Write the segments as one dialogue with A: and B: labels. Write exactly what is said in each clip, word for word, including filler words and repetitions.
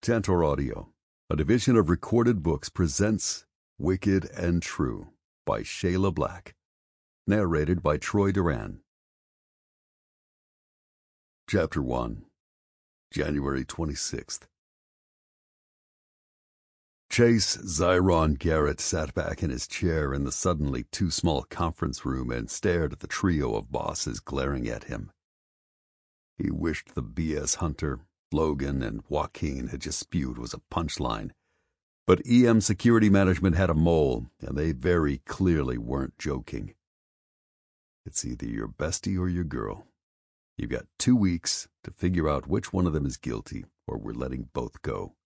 A: Tantor Audio, a division of Recorded Books, presents Wicked and True by Shayla Black, narrated by Troy Duran. Chapter one, January twenty-sixth. Chase Zyron Garrett sat back in his chair in the suddenly too small conference room and stared at the trio of bosses glaring at him. He wished the B S Hunter, Logan, and Joaquin had just spewed was a punchline, but E M Security Management had a mole, and they very clearly weren't joking. It's either your bestie or your girl. You've got two weeks to figure out which one of them is guilty, or we're letting both go.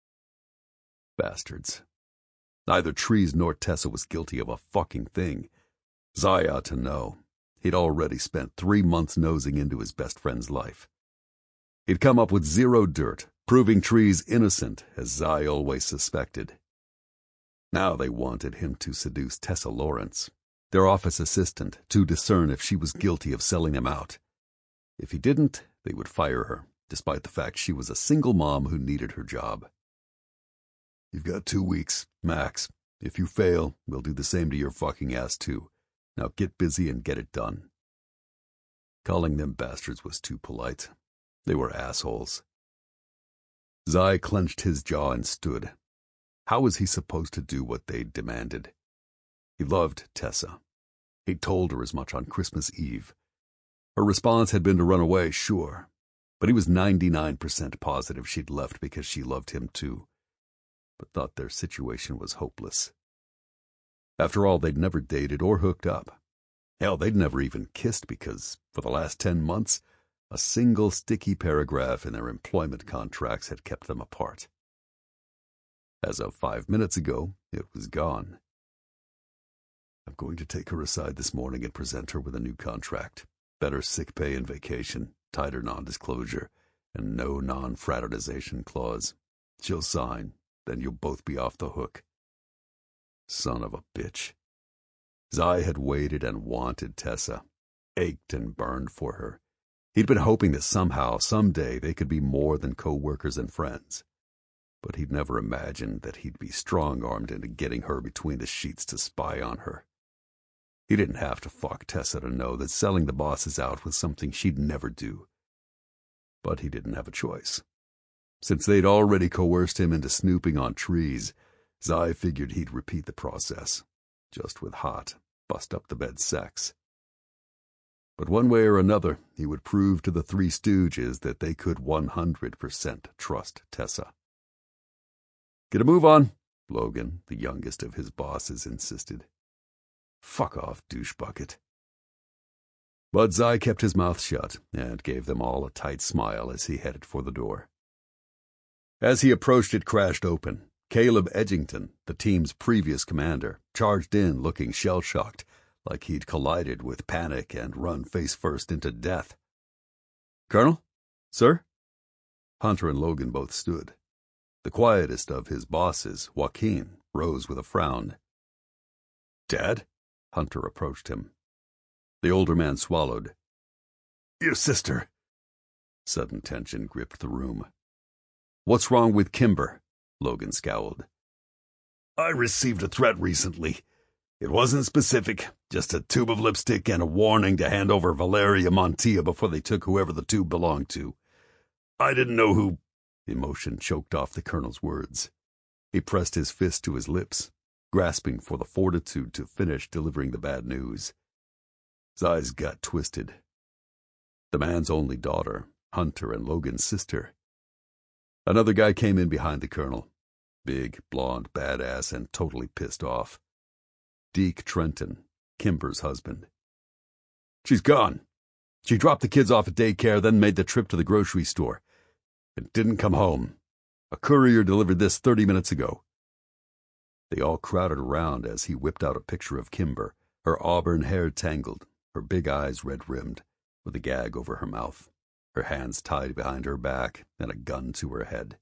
A: Bastards. Neither Trees nor Tessa was guilty of a fucking thing. Zy ought to know. He'd already spent three months nosing into his best friend's life. He'd come up with zero dirt, proving Trees innocent, as Zy always suspected. Now they wanted him to seduce Tessa Lawrence, their office assistant, to discern if she was guilty of selling him out. If he didn't, they would fire her, despite the fact she was a single mom who needed her job. You've got two weeks, max. If you fail, we'll do the same to your fucking ass, too. Now get busy and get it done. Calling them bastards was too polite. They were assholes. Zy clenched his jaw and stood. How was he supposed to do what they demanded? He loved Tessa. He'd told her as much on Christmas Eve. Her response had been to run away, sure, but he was ninety-nine percent positive she'd left because she loved him too, but thought their situation was hopeless. After all, they'd never dated or hooked up. Hell, they'd never even kissed because, for the last ten months, a single sticky paragraph in their employment contracts had kept them apart. As of five minutes ago, it was gone. I'm going to take her aside this morning and present her with a new contract. Better sick pay and vacation, tighter non-disclosure, and no non-fraternization clause. She'll sign, then you'll both be off the hook. Son of a bitch. Zy had waited and wanted Tessa, ached and burned for her. He'd been hoping that somehow, someday, they could be more than co-workers and friends. But he'd never imagined that he'd be strong-armed into getting her between the sheets to spy on her. He didn't have to fuck Tessa to know that selling the bosses out was something she'd never do. But he didn't have a choice. Since they'd already coerced him into snooping on Trees, Zy figured he'd repeat the process, just with hot, bust-up-the-bed sex. But one way or another, he would prove to the Three Stooges that they could one hundred percent trust Tessa. Get a move on, Logan, the youngest of his bosses, insisted. Fuck off, douche-bucket. But Zy kept his mouth shut and gave them all a tight smile as he headed for the door. As he approached, it crashed open. Caleb Edgington, the team's previous commander, charged in looking shell-shocked, like he'd collided with panic and run face-first into death. Colonel? Sir? Hunter and Logan both stood. The quietest of his bosses, Joaquin, rose with a frown. Dad? Hunter approached him. The older man swallowed. Your sister. Sudden tension gripped the room. What's wrong with Kimber? Logan scowled. I received a threat recently. It wasn't specific, just a tube of lipstick and a warning to hand over Valeria Montilla before they took whoever the tube belonged to. I didn't know who... Emotion choked off the colonel's words. He pressed his fist to his lips, grasping for the fortitude to finish delivering the bad news. Zy's gut twisted. The man's only daughter, Hunter and Logan's sister. Another guy came in behind the colonel. Big, blonde, badass, and totally pissed off. Deke Trenton, Kimber's husband. She's gone. She dropped the kids off at daycare, then made the trip to the grocery store. And didn't come home. A courier delivered this thirty minutes ago. They all crowded around as he whipped out a picture of Kimber, her auburn hair tangled, her big eyes red-rimmed, with a gag over her mouth, her hands tied behind her back, and a gun to her head.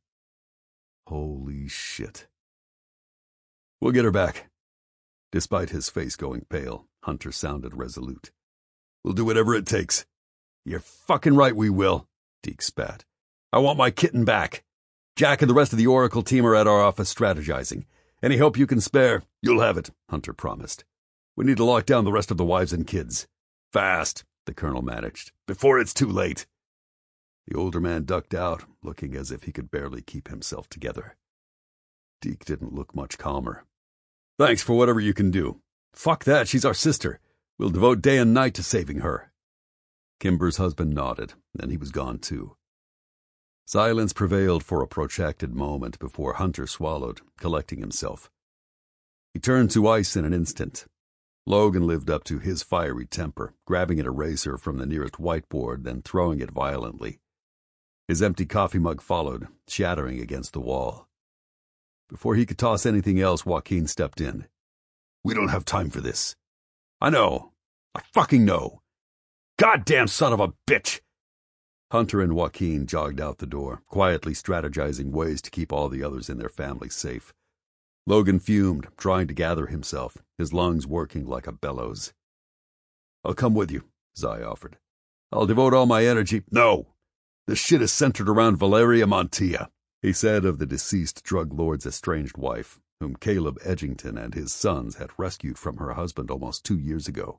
A: Holy shit. We'll get her back. Despite his face going pale, Hunter sounded resolute. We'll do whatever it takes. You're fucking right we will, Deke spat. I want my kitten back. Jack and the rest of the Oracle team are at our office strategizing. Any help you can spare, you'll have it, Hunter promised. We need to lock down the rest of the wives and kids. Fast, the colonel managed, before it's too late. The older man ducked out, looking as if he could barely keep himself together. Deke didn't look much calmer. Thanks for whatever you can do. Fuck that, she's our sister. We'll devote day and night to saving her. Kimber's husband nodded, and he was gone too. Silence prevailed for a protracted moment before Hunter swallowed, collecting himself. He turned to ice in an instant. Logan lived up to his fiery temper, grabbing an eraser from the nearest whiteboard, then throwing it violently. His empty coffee mug followed, shattering against the wall. Before he could toss anything else, Joaquin stepped in. We don't have time for this. I know. I fucking know. Goddamn son of a bitch! Hunter and Joaquin jogged out the door, quietly strategizing ways to keep all the others in their family safe. Logan fumed, trying to gather himself, his lungs working like a bellows. I'll come with you, Zai offered. I'll devote all my energy— No! This shit is centered around Valeria Montilla, he said of the deceased drug lord's estranged wife, whom Caleb Edgington and his sons had rescued from her husband almost two years ago.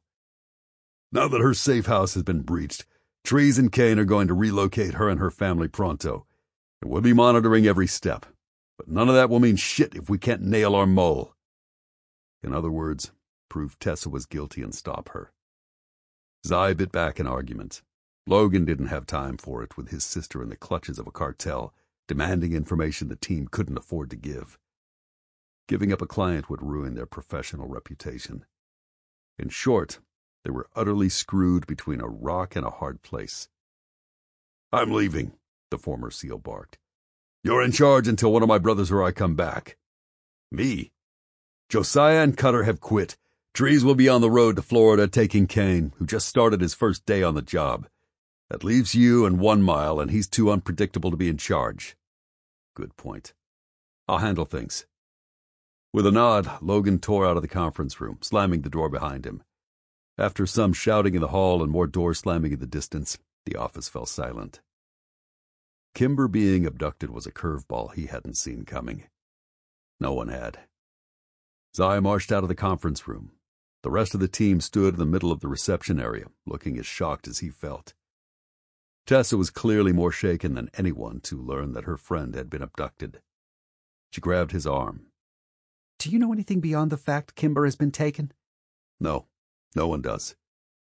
A: Now that her safe house has been breached, Trees and Kane are going to relocate her and her family pronto, and we'll be monitoring every step. But none of that will mean shit if we can't nail our mole. In other words, prove Tessa was guilty and stop her. Zai bit back an argument. Logan didn't have time for it with his sister in the clutches of a cartel, demanding information the team couldn't afford to give. Giving up a client would ruin their professional reputation. In short, they were utterly screwed between a rock and a hard place. I'm leaving, the former SEAL barked. You're in charge until one of my brothers or I come back. Me? Josiah and Cutter have quit. Trees will be on the road to Florida taking Kane, who just started his first day on the job. That leaves you and One Mile, and he's too unpredictable to be in charge. Good point. I'll handle things. With a nod, Logan tore out of the conference room, slamming the door behind him. After some shouting in the hall and more doors slamming in the distance, the office fell silent. Kimber being abducted was a curveball he hadn't seen coming. No one had. Zai marched out of the conference room. The rest of the team stood in the middle of the reception area, looking as shocked as he felt. Tessa was clearly more shaken than anyone to learn that her friend had been abducted. She grabbed his arm.
B: Do you know anything beyond the fact Kimber has been taken?
A: No, no one does.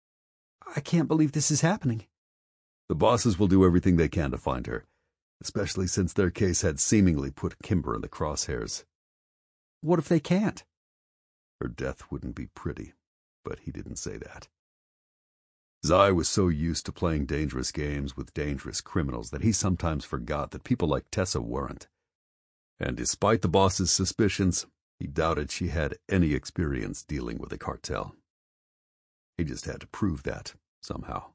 B: I can't believe this is happening.
A: The bosses will do everything they can to find her, especially since their case had seemingly put Kimber in the crosshairs.
B: What if they can't?
A: Her death wouldn't be pretty, but he didn't say that. Zai was so used to playing dangerous games with dangerous criminals that he sometimes forgot that people like Tessa weren't. And despite the boss's suspicions, he doubted she had any experience dealing with a cartel. He just had to prove that, somehow.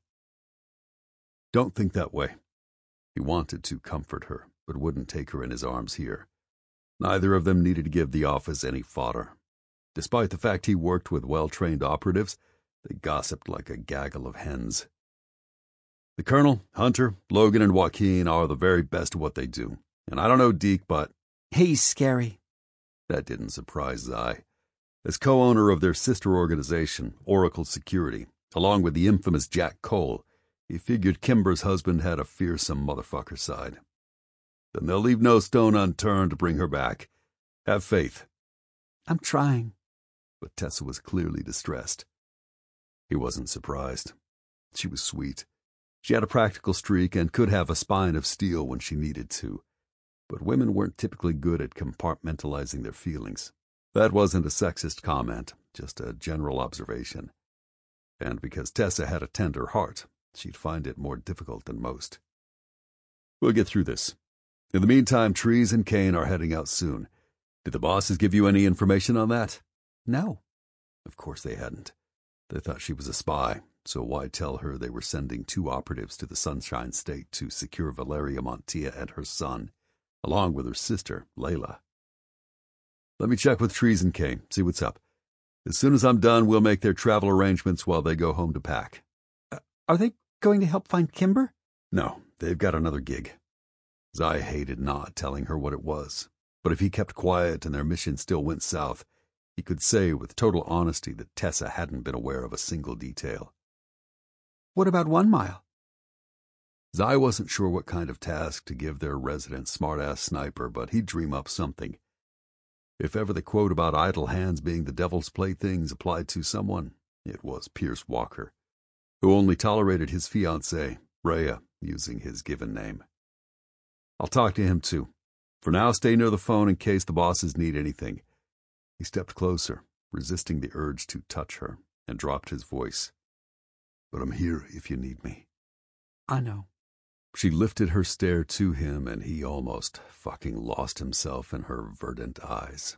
A: Don't think that way. He wanted to comfort her, but wouldn't take her in his arms here. Neither of them needed to give the office any fodder. Despite the fact he worked with well-trained operatives, they gossiped like a gaggle of hens. The Colonel, Hunter, Logan, and Joaquin are the very best at what they do. And I don't know Deke, but...
B: He's scary.
A: That didn't surprise Zai. As co-owner of their sister organization, Oracle Security, along with the infamous Jack Cole, he figured Kimber's husband had a fearsome motherfucker side. Then they'll leave no stone unturned to bring her back. Have faith.
B: I'm trying.
A: But Tessa was clearly distressed. He wasn't surprised. She was sweet. She had a practical streak and could have a spine of steel when she needed to. But women weren't typically good at compartmentalizing their feelings. That wasn't a sexist comment, just a general observation. And because Tessa had a tender heart, she'd find it more difficult than most. We'll get through this. In the meantime, Trees and Kane are heading out soon. Did the bosses give you any information on that?
B: No.
A: Of course they hadn't. They thought she was a spy, so why tell her they were sending two operatives to the Sunshine State to secure Valeria Montilla and her son, along with her sister, Layla. Let me check with Trees and Kane, see what's up. As soon as I'm done, we'll make their travel arrangements while they go home to pack.
B: Uh, are they going to help find Kimber?
A: No, they've got another gig. Zai hated not telling her what it was, but if he kept quiet and their mission still went south, he could say with total honesty that Tessa hadn't been aware of a single detail.
B: What about One Mile?
A: Zai wasn't sure what kind of task to give their resident smart-ass sniper, but he'd dream up something. If ever the quote about idle hands being the devil's playthings applied to someone, it was Pierce Walker, who only tolerated his fiancée, Rhea, using his given name. I'll talk to him too. For now, stay near the phone in case the bosses need anything. He stepped closer, resisting the urge to touch her, and dropped his voice. But I'm here if you need me.
B: I know.
A: She lifted her stare to him, and he almost fucking lost himself in her verdant eyes.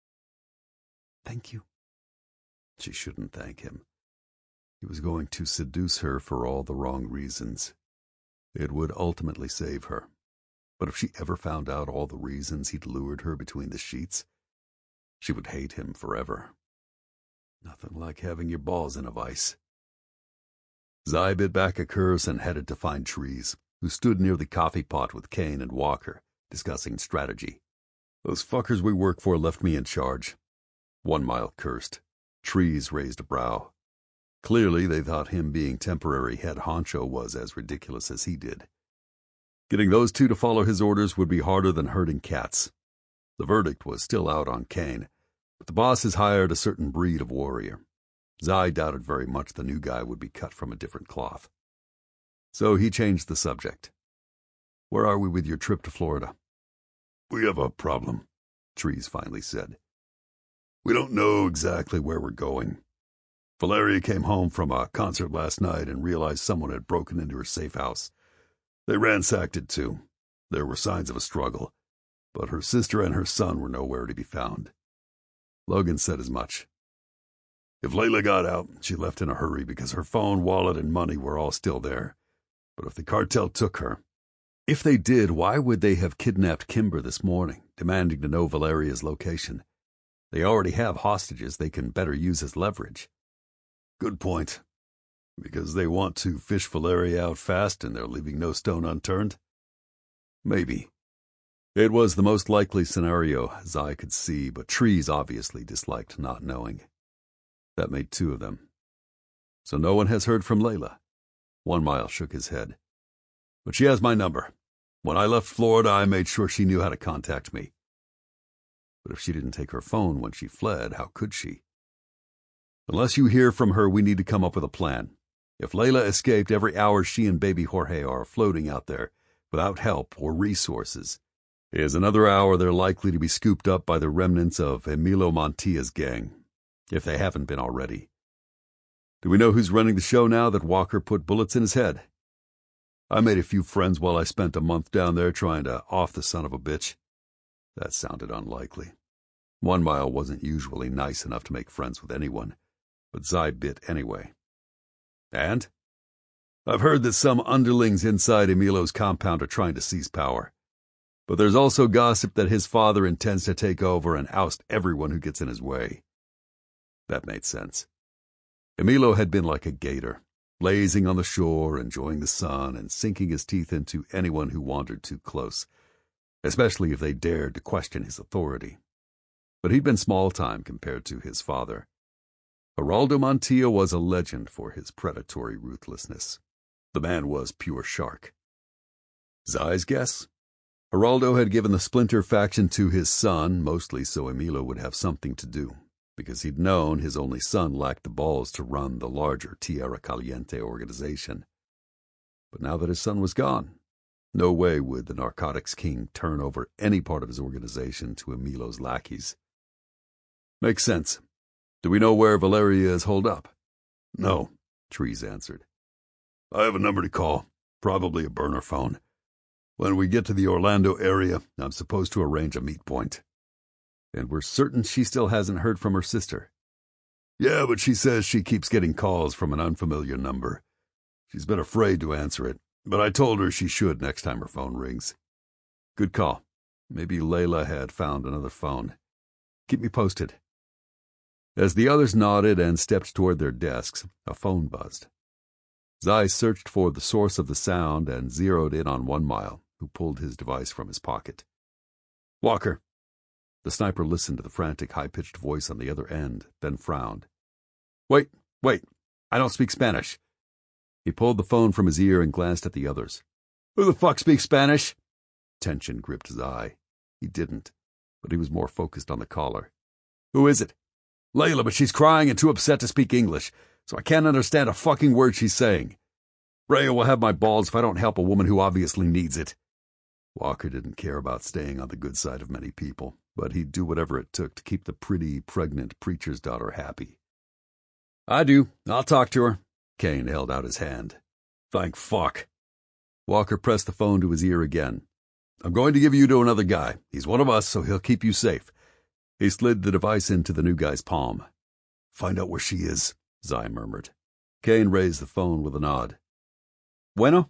B: Thank you.
A: She shouldn't thank him. He was going to seduce her for all the wrong reasons. It would ultimately save her. But if she ever found out all the reasons he'd lured her between the sheets, she would hate him forever. Nothing like having your balls in a vice. Zai bit back a curse and headed to find Trees, who stood near the coffee pot with Kane and Walker, discussing strategy. Those fuckers we work for left me in charge. One Mile cursed. Trees raised a brow. Clearly, they thought him being temporary head honcho was as ridiculous as he did. Getting those two to follow his orders would be harder than herding cats. The verdict was still out on Kane, but the bosses hired a certain breed of warrior. Zai doubted very much the new guy would be cut from a different cloth. So he changed the subject. Where are we with your trip to Florida? We have a problem, Trees finally said. We don't know exactly where we're going. Valeria came home from a concert last night and realized someone had broken into her safe house. They ransacked it too. There were signs of a struggle, but her sister and her son were nowhere to be found. Logan said as much. If Layla got out, she left in a hurry because her phone, wallet, and money were all still there. But if the cartel took her... If they did, why would they have kidnapped Kimber this morning, demanding to know Valeria's location? They already have hostages they can better use as leverage. Good point. Because they want to fish Valeria out fast and they're leaving no stone unturned? Maybe. It was the most likely scenario Zai could see, but Trees obviously disliked not knowing. That made two of them. So no one has heard from Layla. One Mile shook his head. But she has my number. When I left Florida, I made sure she knew how to contact me. But if she didn't take her phone when she fled, how could she? Unless you hear from her, we need to come up with a plan. If Layla escaped, every hour she and baby Jorge are floating out there without help or resources is another hour they're likely to be scooped up by the remnants of Emilio Montilla's gang, if they haven't been already. Do we know who's running the show now that Walker put bullets in his head? I made a few friends while I spent a month down there trying to off the son of a bitch. That sounded unlikely. One Mile wasn't usually nice enough to make friends with anyone, but Zai bit anyway. And? I've heard that some underlings inside Emilio's compound are trying to seize power. But there's also gossip that his father intends to take over and oust everyone who gets in his way. That made sense. Emilio had been like a gator, lazing on the shore, enjoying the sun, and sinking his teeth into anyone who wandered too close, especially if they dared to question his authority. But he'd been small time compared to his father. Geraldo Montilla was a legend for his predatory ruthlessness. The man was pure shark. Zai's guess? Geraldo had given the Splinter faction to his son, mostly so Emilio would have something to do, because he'd known his only son lacked the balls to run the larger Tierra Caliente organization. But now that his son was gone, no way would the narcotics king turn over any part of his organization to Emilio's lackeys. Makes sense. Do we know where Valeria is holed up? No, Trees answered. I have a number to call, probably a burner phone. When we get to the Orlando area, I'm supposed to arrange a meet point. And we're certain she still hasn't heard from her sister. Yeah, but she says she keeps getting calls from an unfamiliar number. She's been afraid to answer it, but I told her she should next time her phone rings. Good call. Maybe Layla had found another phone. Keep me posted. As the others nodded and stepped toward their desks, a phone buzzed. Zai searched for the source of the sound and zeroed in on One Mile, who pulled his device from his pocket. "Walker." The sniper listened to the frantic, high-pitched voice on the other end, then frowned. "Wait, wait, I don't speak Spanish." He pulled the phone from his ear and glanced at the others. "Who the fuck speaks Spanish?" Tension gripped his eye. He didn't, but he was more focused on the caller. "Who is it?" "Layla, but she's crying and too upset to speak English, so I can't understand a fucking word she's saying. Rhea will have my balls if I don't help a woman who obviously needs it." Walker didn't care about staying on the good side of many people, but he'd do whatever it took to keep the pretty, pregnant preacher's daughter happy. "I do. I'll talk to her." Kane held out his hand. "Thank fuck." Walker pressed the phone to his ear again. "I'm going to give you to another guy. He's one of us, so he'll keep you safe." He slid the device into the new guy's palm. "Find out where she is," Zai murmured. Kane raised the phone with a nod. "Bueno?"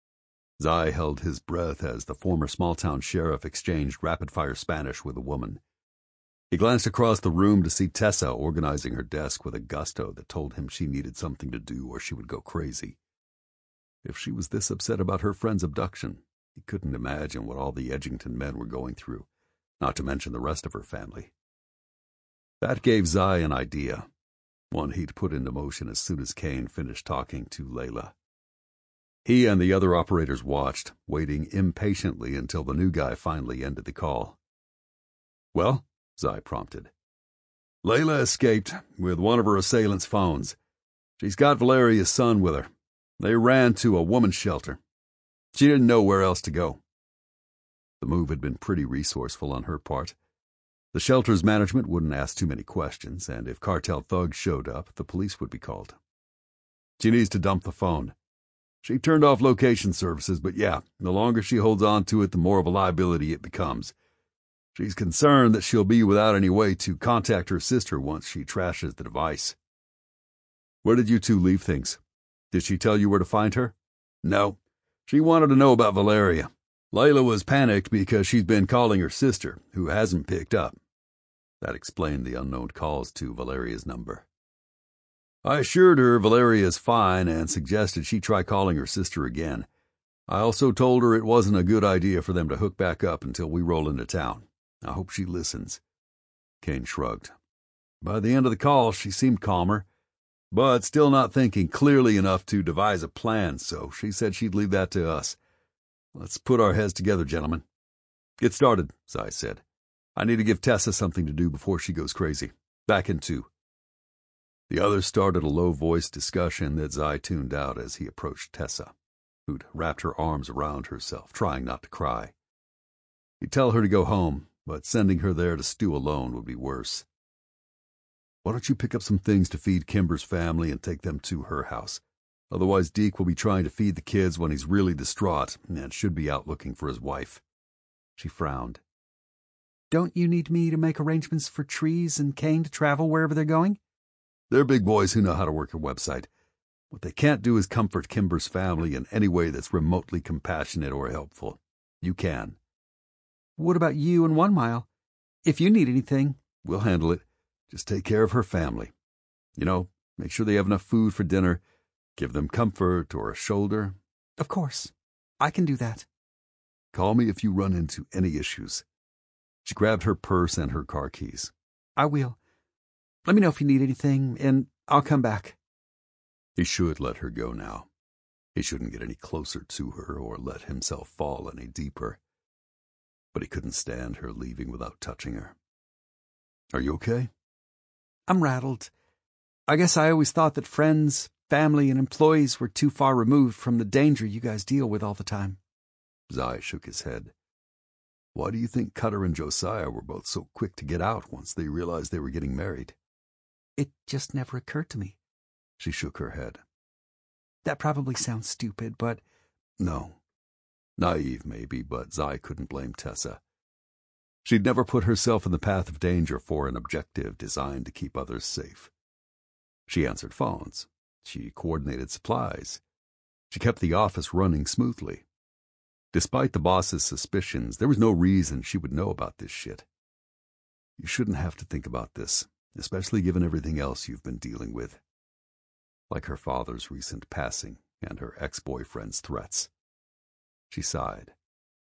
A: Zai held his breath as the former small-town sheriff exchanged rapid-fire Spanish with a woman. He glanced across the room to see Tessa organizing her desk with a gusto that told him she needed something to do or she would go crazy. If she was this upset about her friend's abduction, he couldn't imagine what all the Edgington men were going through, not to mention the rest of her family. That gave Zai an idea, one he'd put into motion as soon as Kane finished talking to Layla. He and the other operators watched, waiting impatiently until the new guy finally ended the call. "Well?" Zai prompted. "Layla escaped with one of her assailants' phones. She's got Valeria's son with her. They ran to a woman's shelter. She didn't know where else to go." The move had been pretty resourceful on her part. The shelter's management wouldn't ask too many questions, and if cartel thugs showed up, the police would be called. "She needs to dump the phone. She turned off location services, but yeah, the longer she holds on to it, the more of a liability it becomes. She's concerned that she'll be without any way to contact her sister once she trashes the device." "Where did you two leave things? Did she tell you where to find her?" "No. She wanted to know about Valeria. Layla was panicked because she's been calling her sister, who hasn't picked up." That explained the unknown calls to Valeria's number. "I assured her Valeria's fine and suggested she try calling her sister again. I also told her it wasn't a good idea for them to hook back up until we roll into town. I hope she listens." Kane shrugged. By the end of the call, she seemed calmer, but still not thinking clearly enough to devise a plan, so she said she'd leave that to us. "Let's put our heads together, gentlemen." "Get started," Zai said. "I need to give Tessa something to do before she goes crazy. Back in two." The others started a low-voiced discussion that Zai tuned out as he approached Tessa, who'd wrapped her arms around herself, trying not to cry. He'd tell her to go home, but sending her there to stew alone would be worse. "Why don't you pick up some things to feed Kimber's family and take them to her house? Otherwise Deke will be trying to feed the kids when he's really distraught and should be out looking for his wife." She frowned.
B: "Don't you need me to make arrangements for Trees and Kane to travel wherever they're going?"
A: "They're big boys who know how to work a website. What they can't do is comfort Kimber's family in any way that's remotely compassionate or helpful. You can."
B: "What about you and One Mile? If you need anything..."
A: "We'll handle it. Just take care of her family. You know, make sure they have enough food for dinner. Give them comfort or a shoulder."
B: "Of course. I can do that."
A: "Call me if you run into any issues." She grabbed her purse and her car keys.
B: "I will. Let me know if you need anything, and I'll come back."
A: He should let her go now. He shouldn't get any closer to her or let himself fall any deeper. But he couldn't stand her leaving without touching her. "Are you okay?"
B: "I'm rattled. I guess I always thought that friends, family, and employees were too far removed from the danger you guys deal with all the time."
A: Zai shook his head. "Why do you think Cutter and Josiah were both so quick to get out once they realized they were getting married?"
B: "It just never occurred to me."
A: She shook her head.
B: "That probably sounds stupid, but..."
A: No. Naive, maybe, but Zai couldn't blame Tessa. She'd never put herself in the path of danger for an objective designed to keep others safe. She answered phones. She coordinated supplies. She kept the office running smoothly. Despite the boss's suspicions, there was no reason she would know about this shit. You shouldn't have to think about this, especially given everything else you've been dealing with. Like her father's recent passing and her ex-boyfriend's threats. She sighed.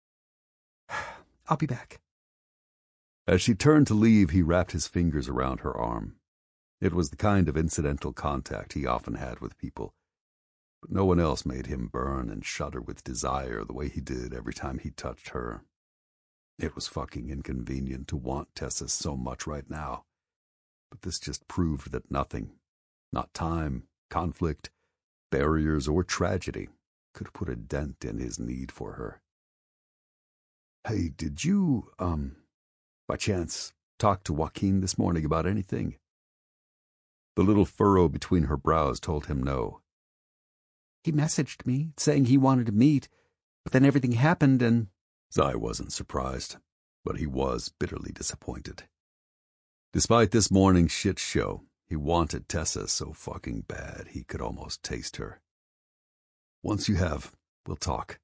B: I'll be back.
A: As she turned to leave, he wrapped his fingers around her arm. It was the kind of incidental contact he often had with people, but no one else made him burn and shudder with desire the way he did every time he touched her. It was fucking inconvenient to want Tessa so much right now, but this just proved that nothing, not time, conflict, barriers, or tragedy, could put a dent in his need for her. Hey, did you, um, by chance, talk to Joaquin this morning about anything? The little furrow between her brows told him no.
B: He messaged me, saying he wanted to meet, but then everything happened and...
A: Zai wasn't surprised, but he was bitterly disappointed. Despite this morning's shit show, he wanted Tessa so fucking bad he could almost taste her. Once you have, we'll talk.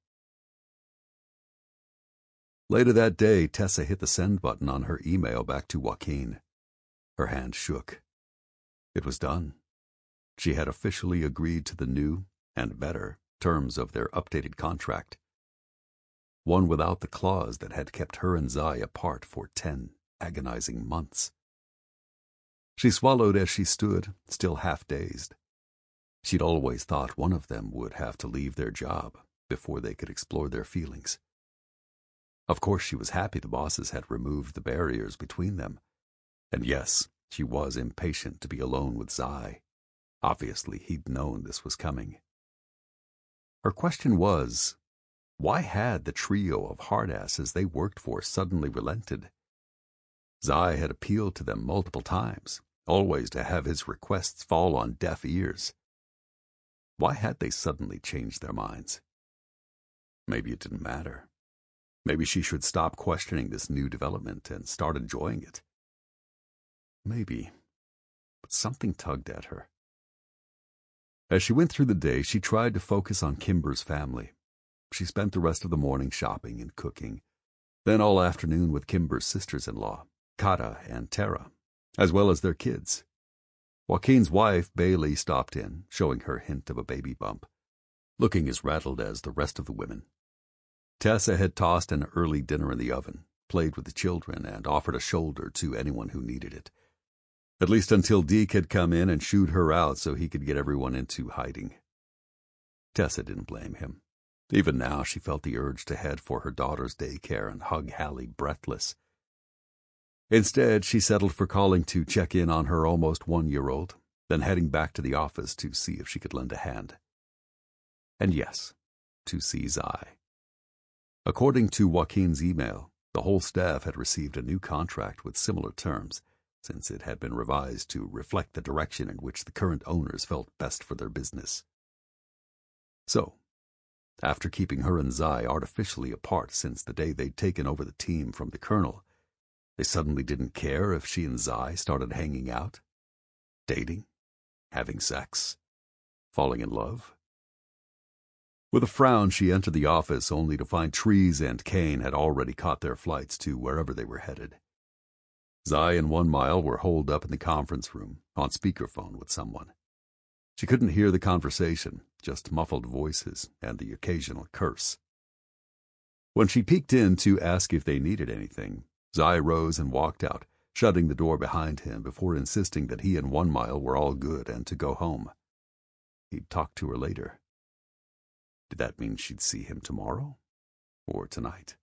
A: Later that day, Tessa hit the send button on her email back to Joaquin. Her hand shook. It was done. She had officially agreed to the new, and better, terms of their updated contract. One without the clause that had kept her and Zai apart for ten agonizing months. She swallowed as she stood, still half-dazed. She'd always thought one of them would have to leave their job before they could explore their feelings. Of course, she was happy the bosses had removed the barriers between them. And yes, she was impatient to be alone with Zai. Obviously, he'd known this was coming. Her question was, why had the trio of hardasses they worked for suddenly relented? Zai had appealed to them multiple times, always to have his requests fall on deaf ears. Why had they suddenly changed their minds? Maybe it didn't matter. Maybe she should stop questioning this new development and start enjoying it. Maybe, but something tugged at her. As she went through the day, she tried to focus on Kimber's family. She spent the rest of the morning shopping and cooking, then all afternoon with Kimber's sisters-in-law, Kata and Tara, as well as their kids. Joaquin's wife, Bailey, stopped in, showing her hint of a baby bump, looking as rattled as the rest of the women. Tessa had tossed an early dinner in the oven, played with the children, and offered a shoulder to anyone who needed it. At least until Deke had come in and shooed her out so he could get everyone into hiding. Tessa didn't blame him. Even now she felt the urge to head for her daughter's daycare and hug Hallie breathless. Instead, she settled for calling to check in on her almost one-year-old, then heading back to the office to see if she could lend a hand. And yes, to see Zai. According to Joaquin's email, the whole staff had received a new contract with similar terms, since it had been revised to reflect the direction in which the current owners felt best for their business. So, after keeping her and Zai artificially apart since the day they'd taken over the team from the colonel, they suddenly didn't care if she and Zai started hanging out, dating, having sex, falling in love. With a frown, she entered the office only to find Trees and Kane had already caught their flights to wherever they were headed. Zai and One Mile were holed up in the conference room, on speakerphone with someone. She couldn't hear the conversation, just muffled voices and the occasional curse. When she peeked in to ask if they needed anything, Zai rose and walked out, shutting the door behind him before insisting that he and One Mile were all good and to go home. He'd talk to her later. Did that mean she'd see him tomorrow? Or tonight?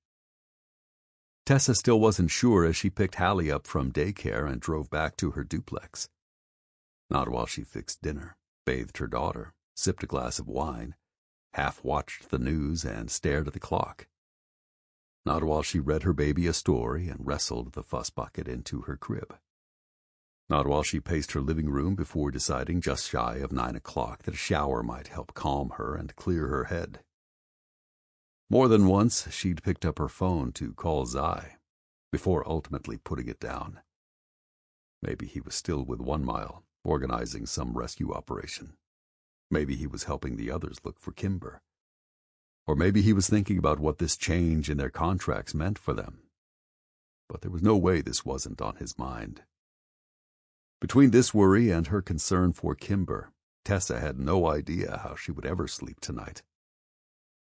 A: Tessa still wasn't sure as she picked Hallie up from daycare and drove back to her duplex. Not while she fixed dinner, bathed her daughter, sipped a glass of wine, half-watched the news, and stared at the clock. Not while she read her baby a story and wrestled the fuss bucket into her crib. Not while she paced her living room before deciding just shy of nine o'clock that a shower might help calm her and clear her head. More than once, she'd picked up her phone to call Zai, before ultimately putting it down. Maybe he was still with One Mile, organizing some rescue operation. Maybe he was helping the others look for Kimber. Or maybe he was thinking about what this change in their contracts meant for them. But there was no way this wasn't on his mind. Between this worry and her concern for Kimber, Tessa had no idea how she would ever sleep tonight.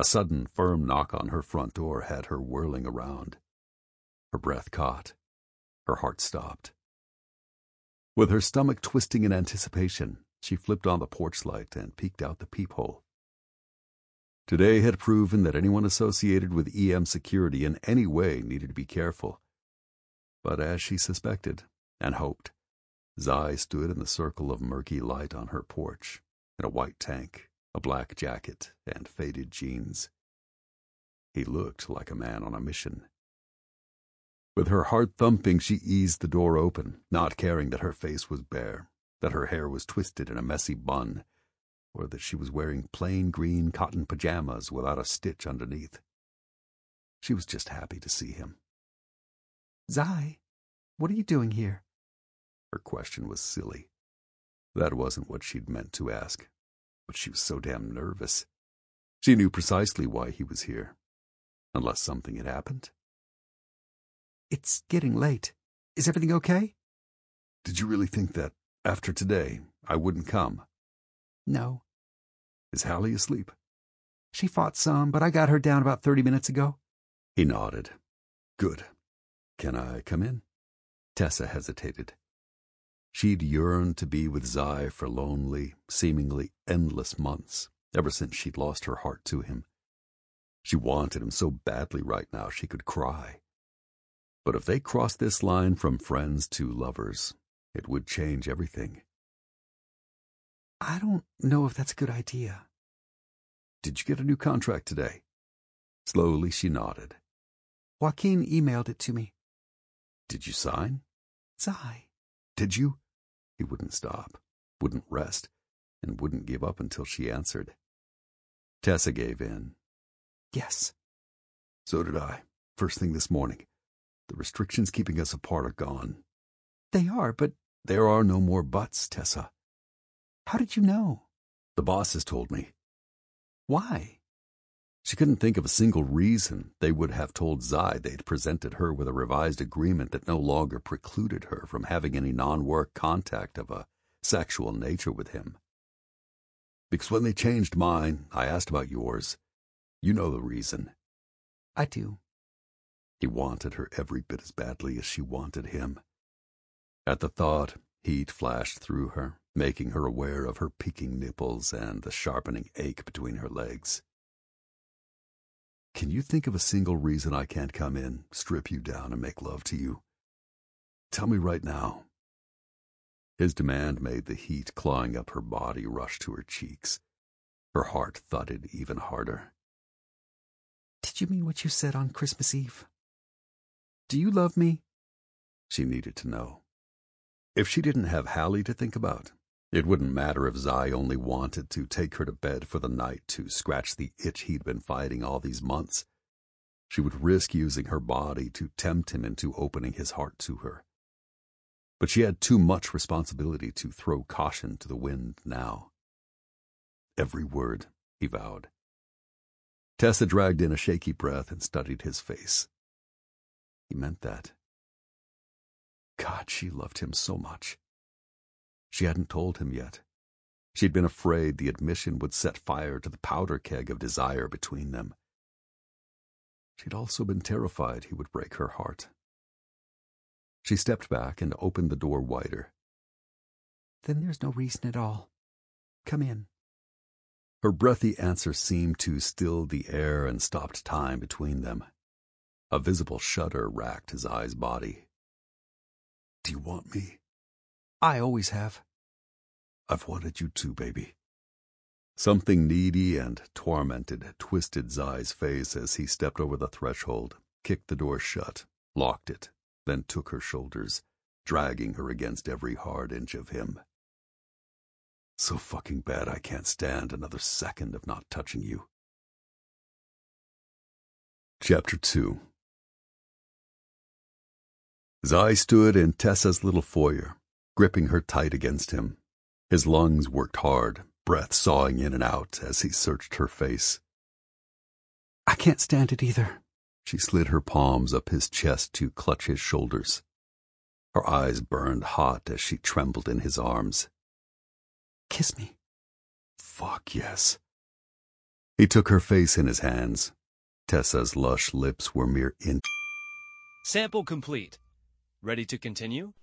A: A sudden, firm knock on her front door had her whirling around. Her breath caught. Her heart stopped. With her stomach twisting in anticipation, she flipped on the porch light and peeked out the peephole. Today had proven that anyone associated with E M Security in any way needed to be careful. But as she suspected and hoped, Zai stood in the circle of murky light on her porch, in a white tank, a black jacket, and faded jeans. He looked like a man on a mission. With her heart thumping, she eased the door open, not caring that her face was bare, that her hair was twisted in a messy bun, or that she was wearing plain green cotton pajamas without a stitch underneath. She was just happy to see him.
B: Zai, what are you doing here?
A: Her question was silly. That wasn't what she'd meant to ask, but she was so damn nervous. She knew precisely why he was here, unless something had happened.
B: It's getting late. Is everything okay?
A: Did you really think that, after today, I wouldn't come?
B: No.
A: Is Hallie asleep?
B: She fought some, but I got her down about thirty minutes ago.
A: He nodded. Good. Can I come in? Tessa hesitated. She'd yearned to be with Zai for lonely, seemingly endless months, ever since she'd lost her heart to him. She wanted him so badly right now she could cry. But if they crossed this line from friends to lovers, it would change everything.
B: I don't know if that's a good idea.
A: Did you get a new contract today? Slowly she nodded.
B: Joaquin emailed it to me.
A: Did you sign?
B: Zai.
A: Did you? He wouldn't stop, wouldn't rest, and wouldn't give up until she answered. Tessa gave in.
B: Yes.
A: So did I, first thing this morning. The restrictions keeping us apart are gone.
B: They are, but...
A: There are no more buts, Tessa.
B: How did you know?
A: The bosses told me.
B: Why?
A: She couldn't think of a single reason they would have told Zai they'd presented her with a revised agreement that no longer precluded her from having any non-work contact of a sexual nature with him. Because when they changed mine, I asked about yours. You know the reason.
B: I do.
A: He wanted her every bit as badly as she wanted him. At the thought, heat flashed through her, making her aware of her peaking nipples and the sharpening ache between her legs. Can you think of a single reason I can't come in, strip you down, and make love to you? Tell me right now. His demand made the heat clawing up her body rush to her cheeks. Her heart thudded even harder.
B: Did you mean what you said on Christmas Eve? Do you love me?
A: She needed to know. If she didn't have Hallie to think about, it wouldn't matter if Zai only wanted to take her to bed for the night to scratch the itch he'd been fighting all these months. She would risk using her body to tempt him into opening his heart to her. But she had too much responsibility to throw caution to the wind now. Every word, he vowed. Tessa dragged in a shaky breath and studied his face. He meant that. God, she loved him so much. She hadn't told him yet. She'd been afraid the admission would set fire to the powder keg of desire between them. She'd also been terrified he would break her heart. She stepped back and opened the door wider.
B: Then there's no reason at all. Come in.
A: Her breathy answer seemed to still the air and stopped time between them. A visible shudder racked his eyes' body. Do you want me?
B: I always have.
A: I've wanted you too, baby. Something needy and tormented twisted Zai's face as he stepped over the threshold, kicked the door shut, locked it, then took her shoulders, dragging her against every hard inch of him. So fucking bad I can't stand another second of not touching you. Chapter two. Zai stood in Tessa's little foyer, gripping her tight against him. His lungs worked hard, breath sawing in and out as he searched her face.
B: I can't stand it either.
A: She slid her palms up his chest to clutch his shoulders. Her eyes burned hot as she trembled in his arms.
B: Kiss me.
A: Fuck yes. He took her face in his hands. Tessa's lush lips were mere in.
C: Sample complete. Ready to continue?